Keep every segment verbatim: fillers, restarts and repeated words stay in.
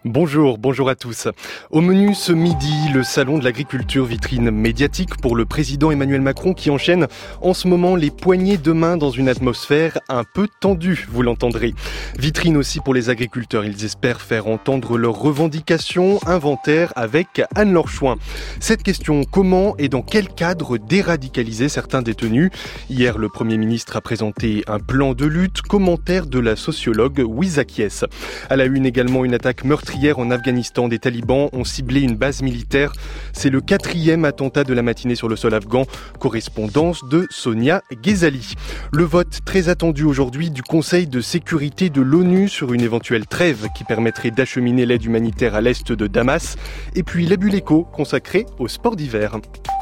Bonjour, bonjour à tous. Au menu ce midi, le salon de l'agriculture, vitrine médiatique pour le président Emmanuel Macron qui enchaîne en ce moment les poignées de main dans une atmosphère un peu tendue, vous l'entendrez. Vitrine aussi pour les agriculteurs, ils espèrent faire entendre leurs revendications. Inventaire avec Anne-Laure Chouin. Cette question, comment et dans quel cadre déradicaliser certains détenus? Hier, le Premier ministre a présenté un plan de lutte, commentaire de la sociologue Wiza Kies. À la une également, une attaque meurtrière Hier en Afghanistan, des talibans ont ciblé une base militaire. C'est le quatrième attentat de la matinée sur le sol afghan. Correspondance de Sonia Ghezali. Le vote très attendu aujourd'hui du Conseil de sécurité de l'ONU sur une éventuelle trêve qui permettrait d'acheminer l'aide humanitaire à l'est de Damas. Et puis la bulle éco consacrée au sport d'hiver.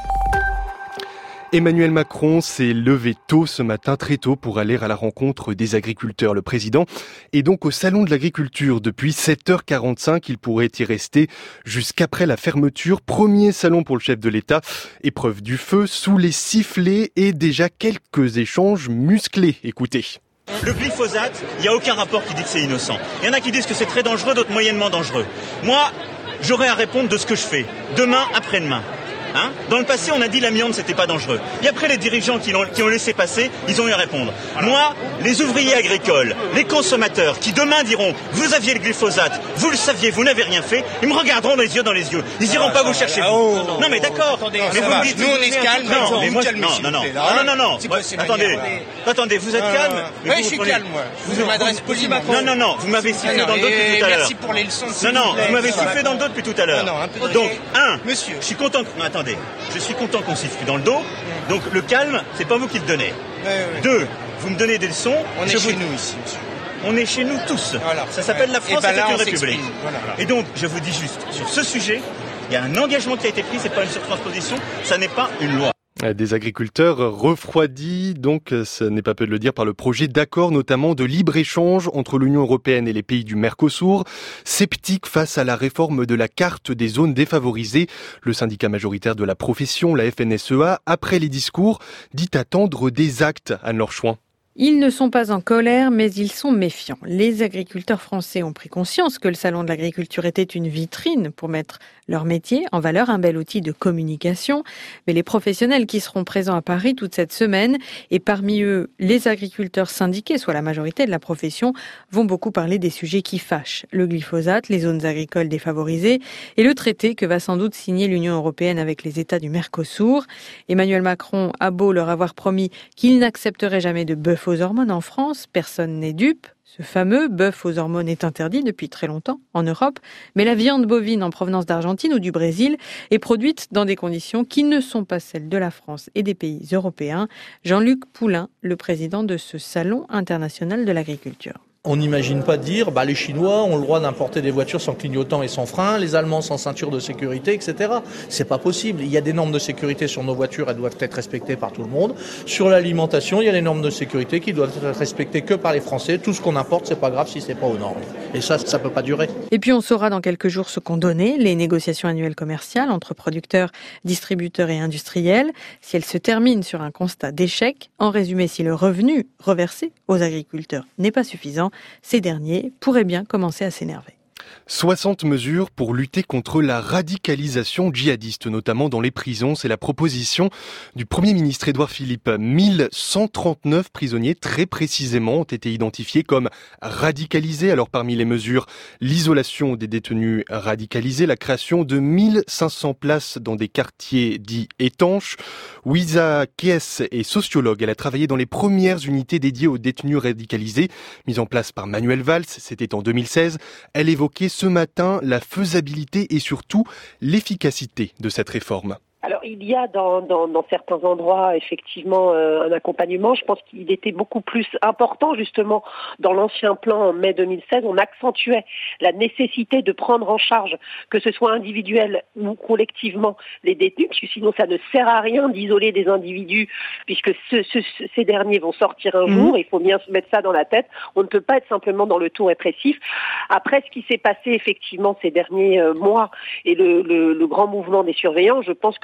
Emmanuel Macron s'est levé tôt ce matin, très tôt, pour aller à la rencontre des agriculteurs. Le président est donc au salon de l'agriculture depuis sept heures quarante-cinq. Il pourrait y rester jusqu'après la fermeture. Premier salon pour le chef de l'État. Épreuve du feu, sous les sifflets et déjà quelques échanges musclés. Écoutez. Le glyphosate, il n'y a aucun rapport qui dit que c'est innocent. Il y en a qui disent que c'est très dangereux, d'autres moyennement dangereux. Moi, j'aurai à répondre de ce que je fais. Demain, après-demain. Hein? Dans le passé, on a dit l'amiante, c'était pas dangereux. Et après, les dirigeants qui, l'ont, qui ont laissé passer, ils ont eu à répondre. Voilà. Moi, les ouvriers agricoles, les consommateurs, qui demain diront, vous aviez le glyphosate, vous le saviez, vous n'avez rien fait, ils me regarderont les yeux dans les yeux. Ils iront pas vous chercher. Oh, non, mais d'accord. Attendez, mais vous me dites, nous, on est calme. Non, mais moi, calme, non, non, non, non, non, non. Moi, attendez, attendez, vous êtes calme. Oui, je suis calme, moi. Je vous m'adresse poliment. Non, non, non, vous m'avez sifflé dans le dos depuis tout à l'heure. Merci pour les leçons. Non, non, vous m'avez sifflé dans le dos depuis tout à l'heure. Donc, un, monsieur, je suis content. Attendez, je suis content qu'on siffle dans le dos. Donc le calme, c'est pas vous qui le donnez. Oui, oui. Deux, vous me donnez des leçons. On est chez vous... nous ici, monsieur. On est chez nous tous. Voilà. Ça s'appelle la France, ben là, c'est une république. Voilà. Et donc, je vous dis juste, sur ce sujet, il y a un engagement qui a été pris, c'est pas une surtransposition, ça n'est pas une loi. Des agriculteurs refroidis, donc ce n'est pas peu de le dire, par le projet d'accord notamment de libre-échange entre l'Union européenne et les pays du Mercosur. Sceptiques face à la réforme de la carte des zones défavorisées, le syndicat majoritaire de la profession, la F N S E A, après les discours, dit attendre des actes. Anne-Laure Chouin. Ils ne sont pas en colère, mais ils sont méfiants. Les agriculteurs français ont pris conscience que le salon de l'agriculture était une vitrine pour mettre leur métier en valeur, un bel outil de communication. Mais les professionnels qui seront présents à Paris toute cette semaine, et parmi eux les agriculteurs syndiqués, soit la majorité de la profession, vont beaucoup parler des sujets qui fâchent. Le glyphosate, les zones agricoles défavorisées et le traité que va sans doute signer l'Union européenne avec les États du Mercosur. Emmanuel Macron a beau leur avoir promis qu'il n'accepterait jamais de bœuf aux hormones en France, personne n'est dupe. Ce fameux bœuf aux hormones est interdit depuis très longtemps en Europe, mais la viande bovine en provenance d'Argentine ou du Brésil est produite dans des conditions qui ne sont pas celles de la France et des pays européens. Jean-Luc Poulain, le président de ce salon international de l'agriculture. On n'imagine pas dire, bah, les Chinois ont le droit d'importer des voitures sans clignotant et sans frein, les Allemands sans ceinture de sécurité, et cetera. C'est pas possible. Il y a des normes de sécurité sur nos voitures, elles doivent être respectées par tout le monde. Sur l'alimentation, il y a les normes de sécurité qui doivent être respectées que par les Français. Tout ce qu'on importe, c'est pas grave si c'est pas aux normes. Et ça, ça peut pas durer. Et puis on saura dans quelques jours ce qu'ont donné les négociations annuelles commerciales entre producteurs, distributeurs et industriels. Si elles se terminent sur un constat d'échec, en résumé, si le revenu reversé aux agriculteurs n'est pas suffisant, ces derniers pourraient bien commencer à s'énerver. soixante mesures pour lutter contre la radicalisation djihadiste, notamment dans les prisons. C'est la proposition du Premier ministre Édouard Philippe. mille cent trente-neuf prisonniers, très précisément, ont été identifiés comme radicalisés. Alors parmi les mesures, l'isolation des détenus radicalisés, la création de mille cinq cents places dans des quartiers dits étanches. Wiza Kies est sociologue. Elle a travaillé dans les premières unités dédiées aux détenus radicalisés, mises en place par Manuel Valls. C'était en deux mille seize. Elle évoquait ce matin la faisabilité et surtout l'efficacité de cette réforme. Alors il y a dans, dans, dans certains endroits effectivement euh, un accompagnement. Je pense qu'il était beaucoup plus important justement dans l'ancien plan en mai deux mille seize. On accentuait la nécessité de prendre en charge, que ce soit individuel ou collectivement, les détenus, parce que sinon ça ne sert à rien d'isoler des individus, puisque ce, ce, ces derniers vont sortir un jour. Il faut bien se mettre ça dans la tête. On ne peut pas être simplement dans le tout répressif. Après ce qui s'est passé effectivement ces derniers euh, mois et le, le, le grand mouvement des surveillants, je pense que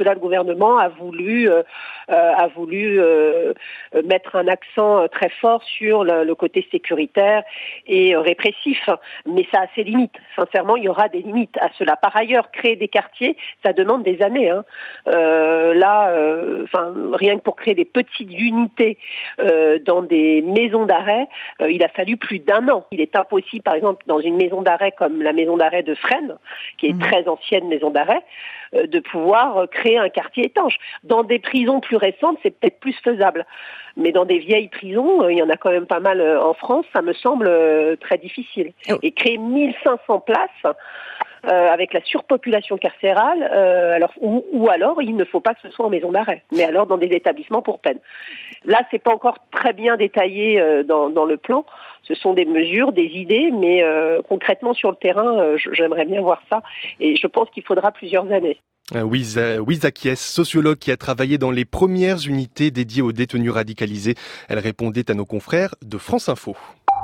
là, le gouvernement a voulu, euh, a voulu euh, mettre un accent très fort sur le, le côté sécuritaire et répressif. Mais ça a ses limites. Sincèrement, il y aura des limites à cela. Par ailleurs, créer des quartiers, ça demande des années. Hein. Euh, là, euh, enfin, rien que pour créer des petites unités euh, dans des maisons d'arrêt, euh, il a fallu plus d'un an. Il est impossible, par exemple, dans une maison d'arrêt comme la maison d'arrêt de Fresnes, qui est une très ancienne maison d'arrêt, euh, de pouvoir créer un quartier étanche. Dans des prisons plus récentes, c'est peut-être plus faisable. Mais dans des vieilles prisons, euh, il y en a quand même pas mal euh, en France, ça me semble euh, très difficile. Oh. Et créer mille cinq cents places euh, avec la surpopulation carcérale, euh, alors, ou, ou alors il ne faut pas que ce soit en maison d'arrêt, mais alors dans des établissements pour peine. Là, c'est pas encore très bien détaillé euh, dans, dans le plan. Ce sont des mesures, des idées, mais euh, concrètement sur le terrain, euh, j'aimerais bien voir ça. Et je pense qu'il faudra plusieurs années. Wiza Kies, sociologue qui a travaillé dans les premières unités dédiées aux détenus radicalisés. Elle répondait à nos confrères de France Info.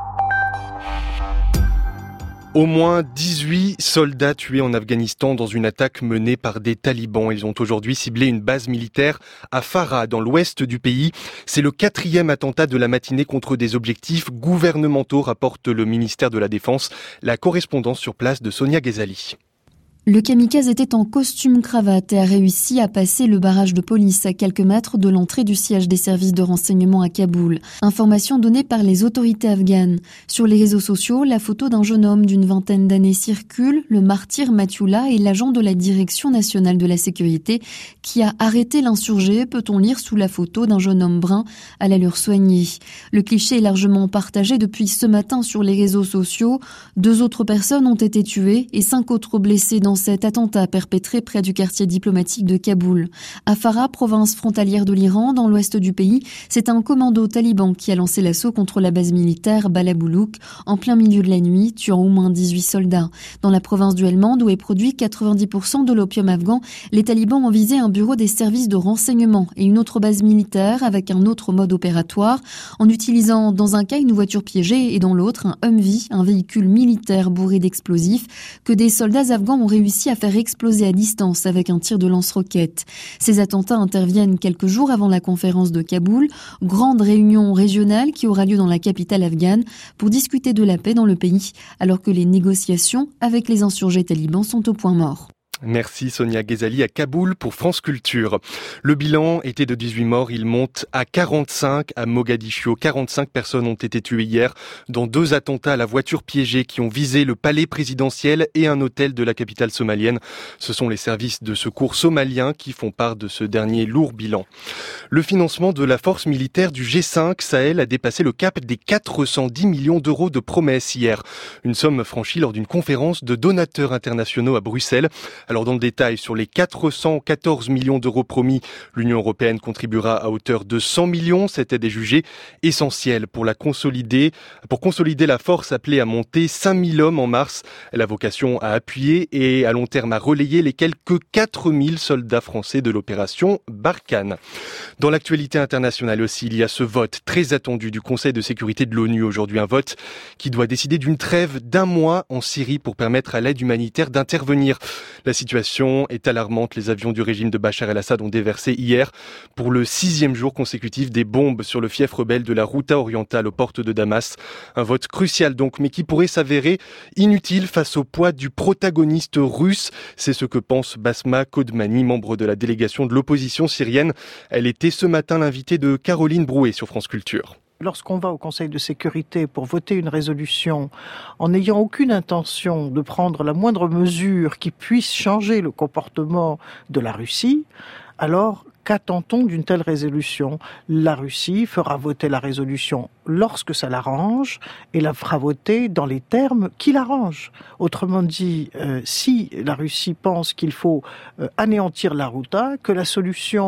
Au moins dix-huit soldats tués en Afghanistan dans une attaque menée par des talibans. Ils ont aujourd'hui ciblé une base militaire à Farah, dans l'ouest du pays. C'est le quatrième attentat de la matinée contre des objectifs gouvernementaux, rapporte le ministère de la Défense. La correspondance sur place de Sonia Ghezali. Le kamikaze était en costume cravate et a réussi à passer le barrage de police à quelques mètres de l'entrée du siège des services de renseignement à Kaboul. Information donnée par les autorités afghanes. Sur les réseaux sociaux, la photo d'un jeune homme d'une vingtaine d'années circule. Le martyr Mathiula est l'agent de la Direction nationale de la sécurité qui a arrêté l'insurgé, peut-on lire sous la photo d'un jeune homme brun à l'allure soignée. Le cliché est largement partagé depuis ce matin sur les réseaux sociaux. Deux autres personnes ont été tuées et cinq autres blessées dans cet attentat perpétré près du quartier diplomatique de Kaboul. À Farah, province frontalière de l'Iran, dans l'ouest du pays, c'est un commando taliban qui a lancé l'assaut contre la base militaire Balaboulouk en plein milieu de la nuit, tuant au moins dix-huit soldats. Dans la province du Helmand, où est produit quatre-vingt-dix pour cent de l'opium afghan, les talibans ont visé un bureau des services de renseignement et une autre base militaire avec un autre mode opératoire, en utilisant dans un cas une voiture piégée et dans l'autre un Humvee, un véhicule militaire bourré d'explosifs, que des soldats afghans ont réussi à faire exploser à distance avec un tir de lance-roquettes. Ces attentats interviennent quelques jours avant la conférence de Kaboul, grande réunion régionale qui aura lieu dans la capitale afghane pour discuter de la paix dans le pays, alors que les négociations avec les insurgés talibans sont au point mort. Merci Sonia Ghezali à Kaboul pour France Culture. Le bilan était de dix-huit morts, il monte à quarante-cinq à Mogadiscio. quarante-cinq personnes ont été tuées hier dans deux attentats à la voiture piégée qui ont visé le palais présidentiel et un hôtel de la capitale somalienne. Ce sont les services de secours somaliens qui font part de ce dernier lourd bilan. Le financement de la force militaire du G cinq Sahel a dépassé le cap des quatre cent dix millions d'euros de promesses hier. Une somme franchie lors d'une conférence de donateurs internationaux à Bruxelles. Alors dans le détail, sur les quatre cent quatorze millions d'euros promis, l'Union européenne contribuera à hauteur de cent millions. Cette aide est jugée essentielle pour la consolider, pour consolider la force appelée à monter cinq mille hommes en mars. Elle a vocation à appuyer et à long terme à relayer les quelques quatre mille soldats français de l'opération Barkhane. Dans l'actualité internationale aussi, il y a ce vote très attendu du Conseil de sécurité de l'ONU aujourd'hui, un vote qui doit décider d'une trêve d'un mois en Syrie pour permettre à l'aide humanitaire d'intervenir. La situation est alarmante. Les avions du régime de Bachar el-Assad ont déversé hier pour le sixième jour consécutif des bombes sur le fief rebelle de la Ghouta orientale aux portes de Damas. Un vote crucial donc, mais qui pourrait s'avérer inutile face au poids du protagoniste russe. C'est ce que pense Basma Kodmani, membre de la délégation de l'opposition syrienne. Elle était ce matin l'invitée de Caroline Brouet sur France Culture. Lorsqu'on va au Conseil de sécurité pour voter une résolution en n'ayant aucune intention de prendre la moindre mesure qui puisse changer le comportement de la Russie, alors qu'attend-on d'une telle résolution ? La Russie fera voter la résolution lorsque ça l'arrange et la fera voter dans les termes qui l'arrangent. Autrement dit, euh, si la Russie pense qu'il faut euh, anéantir la Ghouta, que la solution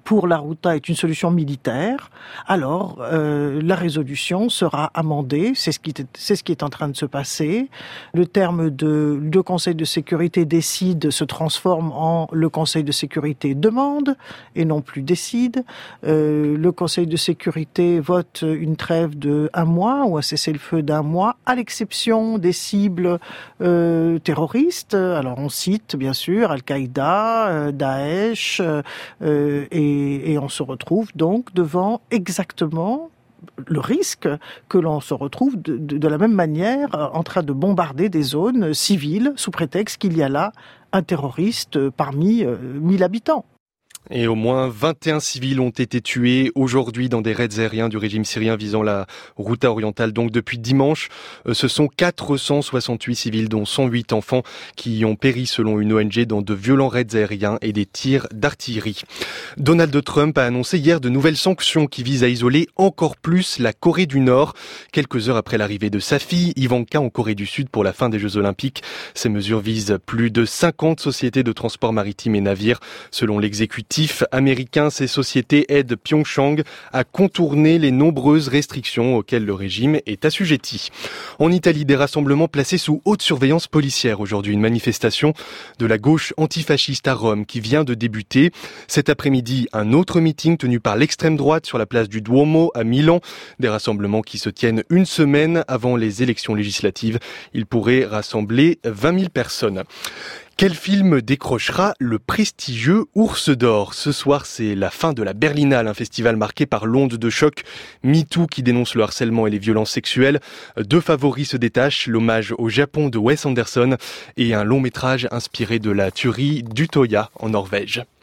pour la Ruta est une solution militaire, alors euh, la résolution sera amendée. C'est ce qui est, c'est ce qui est en train de se passer. Le terme de le Conseil de sécurité décide se transforme en le Conseil de sécurité demande et non plus décide. Euh, le Conseil de sécurité vote une trêve de un mois ou un cessez-le-feu d'un mois, à l'exception des cibles euh, terroristes. Alors on cite bien sûr Al-Qaïda, euh, Daesh, euh, et, et on se retrouve donc devant exactement le risque que l'on se retrouve de, de, de la même manière en train de bombarder des zones civiles sous prétexte qu'il y a là un terroriste parmi euh, mille habitants. Et au moins vingt et un civils ont été tués aujourd'hui dans des raids aériens du régime syrien visant la Ghouta orientale. Donc depuis dimanche, ce sont quatre cent soixante-huit civils, dont cent huit enfants, qui ont péri selon une O N G dans de violents raids aériens et des tirs d'artillerie. Donald Trump a annoncé hier de nouvelles sanctions qui visent à isoler encore plus la Corée du Nord. Quelques heures après l'arrivée de sa fille, Ivanka, en Corée du Sud pour la fin des Jeux Olympiques. Ces mesures visent plus de cinquante sociétés de transport maritime et navires. Selon l'exécutif américain, ces sociétés aident Pyeongchang à contourner les nombreuses restrictions auxquelles le régime est assujetti. En Italie, des rassemblements placés sous haute surveillance policière. Aujourd'hui, une manifestation de la gauche antifasciste à Rome qui vient de débuter. Cet après-midi, un autre meeting tenu par l'extrême droite sur la place du Duomo à Milan. Des rassemblements qui se tiennent une semaine avant les élections législatives. Ils pourraient rassembler vingt mille personnes. Quel film décrochera le prestigieux Ours d'Or ? Ce soir, c'est la fin de la Berlinale, un festival marqué par l'onde de choc MeToo qui dénonce le harcèlement et les violences sexuelles. Deux favoris se détachent, l'hommage au Japon de Wes Anderson et un long métrage inspiré de la tuerie d'Utøya en Norvège.